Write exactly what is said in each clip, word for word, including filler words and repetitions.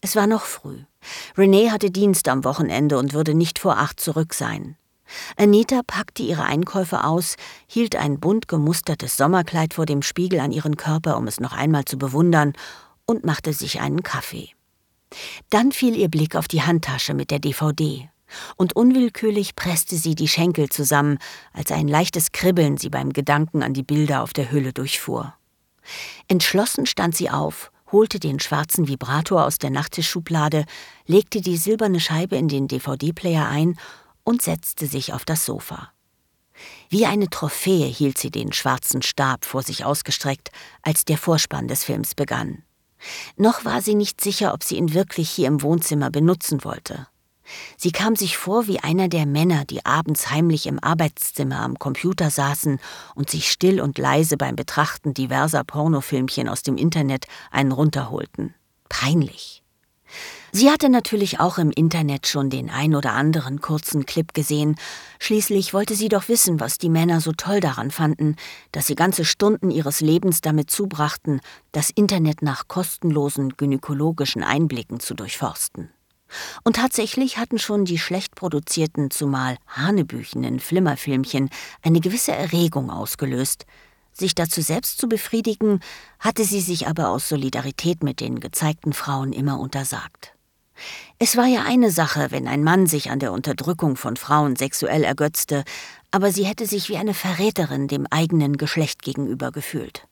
Es war noch früh. Renee hatte Dienst am Wochenende und würde nicht vor acht zurück sein. Anita packte ihre Einkäufe aus, hielt ein bunt gemustertes Sommerkleid vor dem Spiegel an ihren Körper, um es noch einmal zu bewundern, und machte sich einen Kaffee. Dann fiel ihr Blick auf die Handtasche mit der D V D, und unwillkürlich presste sie die Schenkel zusammen, als ein leichtes Kribbeln sie beim Gedanken an die Bilder auf der Hülle durchfuhr. Entschlossen stand sie auf, holte den schwarzen Vibrator aus der Nachttischschublade, legte die silberne Scheibe in den D V D-Player ein und setzte sich auf das Sofa. Wie eine Trophäe hielt sie den schwarzen Stab vor sich ausgestreckt, als der Vorspann des Films begann. Noch war sie nicht sicher, ob sie ihn wirklich hier im Wohnzimmer benutzen wollte. Sie kam sich vor wie einer der Männer, die abends heimlich im Arbeitszimmer am Computer saßen und sich still und leise beim Betrachten diverser Pornofilmchen aus dem Internet einen runterholten. Peinlich. Sie hatte natürlich auch im Internet schon den ein oder anderen kurzen Clip gesehen. Schließlich wollte sie doch wissen, was die Männer so toll daran fanden, dass sie ganze Stunden ihres Lebens damit zubrachten, das Internet nach kostenlosen gynäkologischen Einblicken zu durchforsten. Und tatsächlich hatten schon die schlecht produzierten, zumal hanebüchenen Flimmerfilmchen eine gewisse Erregung ausgelöst. Sich dazu selbst zu befriedigen, hatte sie sich aber aus Solidarität mit den gezeigten Frauen immer untersagt. Es war ja eine Sache, wenn ein Mann sich an der Unterdrückung von Frauen sexuell ergötzte, aber sie hätte sich wie eine Verräterin dem eigenen Geschlecht gegenüber gefühlt.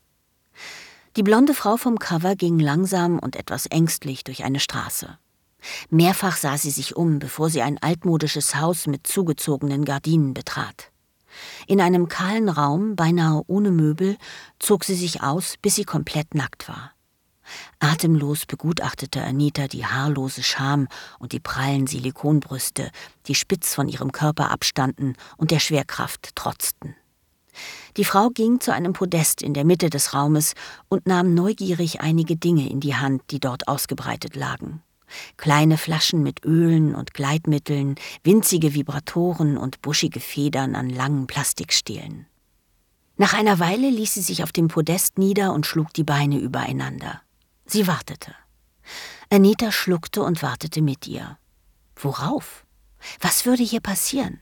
Die blonde Frau vom Cover ging langsam und etwas ängstlich durch eine Straße. Mehrfach sah sie sich um, bevor sie ein altmodisches Haus mit zugezogenen Gardinen betrat. In einem kahlen Raum, beinahe ohne Möbel, zog sie sich aus, bis sie komplett nackt war. Atemlos begutachtete Anita die haarlose Scham und die prallen Silikonbrüste, die spitz von ihrem Körper abstanden und der Schwerkraft trotzten. Die Frau ging zu einem Podest in der Mitte des Raumes und nahm neugierig einige Dinge in die Hand, die dort ausgebreitet lagen. Kleine Flaschen mit Ölen und Gleitmitteln, winzige Vibratoren und buschige Federn an langen Plastikstielen. Nach einer Weile ließ sie sich auf dem Podest nieder und schlug die Beine übereinander. Sie wartete. Anita schluckte und wartete mit ihr. Worauf? Was würde hier passieren?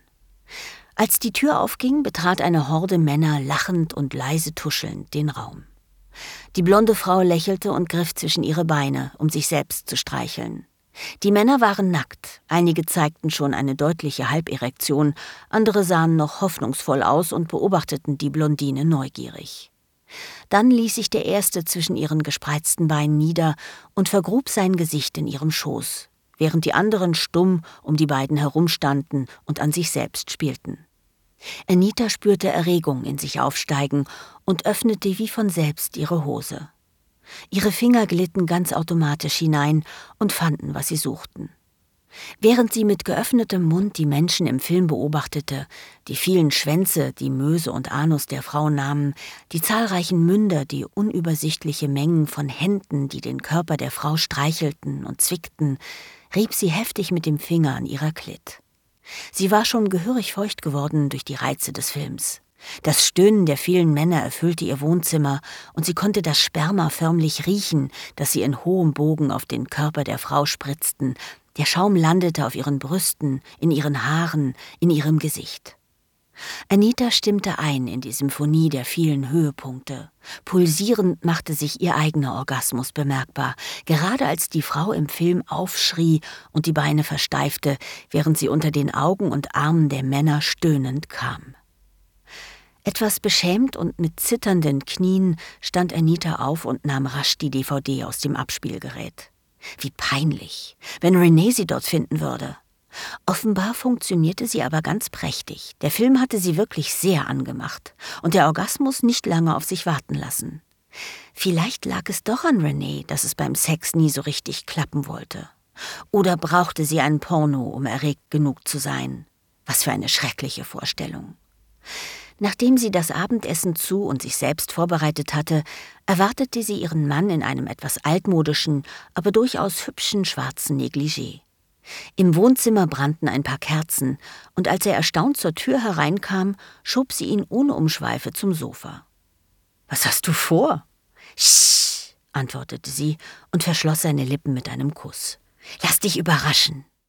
Als die Tür aufging, betrat eine Horde Männer lachend und leise tuschelnd den Raum. Die blonde Frau lächelte und griff zwischen ihre Beine, um sich selbst zu streicheln. Die Männer waren nackt, einige zeigten schon eine deutliche Halberektion, andere sahen noch hoffnungsvoll aus und beobachteten die Blondine neugierig. Dann ließ sich der Erste zwischen ihren gespreizten Beinen nieder und vergrub sein Gesicht in ihrem Schoß, während die anderen stumm um die beiden herumstanden und an sich selbst spielten. Anita spürte Erregung in sich aufsteigen und öffnete wie von selbst ihre Hose. Ihre Finger glitten ganz automatisch hinein und fanden, was sie suchten. Während sie mit geöffnetem Mund die Menschen im Film beobachtete, die vielen Schwänze, die Möse und Anus der Frau nahmen, die zahlreichen Münder, die unübersichtliche Mengen von Händen, die den Körper der Frau streichelten und zwickten, rieb sie heftig mit dem Finger an ihrer Klit. Sie war schon gehörig feucht geworden durch die Reize des Films. Das Stöhnen der vielen Männer erfüllte ihr Wohnzimmer und sie konnte das Sperma förmlich riechen, das sie in hohem Bogen auf den Körper der Frau spritzten. Der Schaum landete auf ihren Brüsten, in ihren Haaren, in ihrem Gesicht. Anita stimmte ein in die Symphonie der vielen Höhepunkte. Pulsierend machte sich ihr eigener Orgasmus bemerkbar, gerade als die Frau im Film aufschrie und die Beine versteifte, während sie unter den Augen und Armen der Männer stöhnend kam. Etwas beschämt und mit zitternden Knien stand Anita auf und nahm rasch die D V D aus dem Abspielgerät. Wie peinlich, wenn Renee sie dort finden würde. Offenbar funktionierte sie aber ganz prächtig. Der Film hatte sie wirklich sehr angemacht und der Orgasmus nicht lange auf sich warten lassen. Vielleicht lag es doch an Renee, dass es beim Sex nie so richtig klappen wollte. Oder brauchte sie ein Porno, um erregt genug zu sein? Was für eine schreckliche Vorstellung. Nachdem sie das Abendessen zu und sich selbst vorbereitet hatte, erwartete sie ihren Mann in einem etwas altmodischen, aber durchaus hübschen schwarzen Negligé. Im Wohnzimmer brannten ein paar Kerzen, und als er erstaunt zur Tür hereinkam, schob sie ihn ohne Umschweife zum Sofa. »Was hast du vor?« »Sch«, antwortete sie und verschloss seine Lippen mit einem Kuss. »Lass dich überraschen.«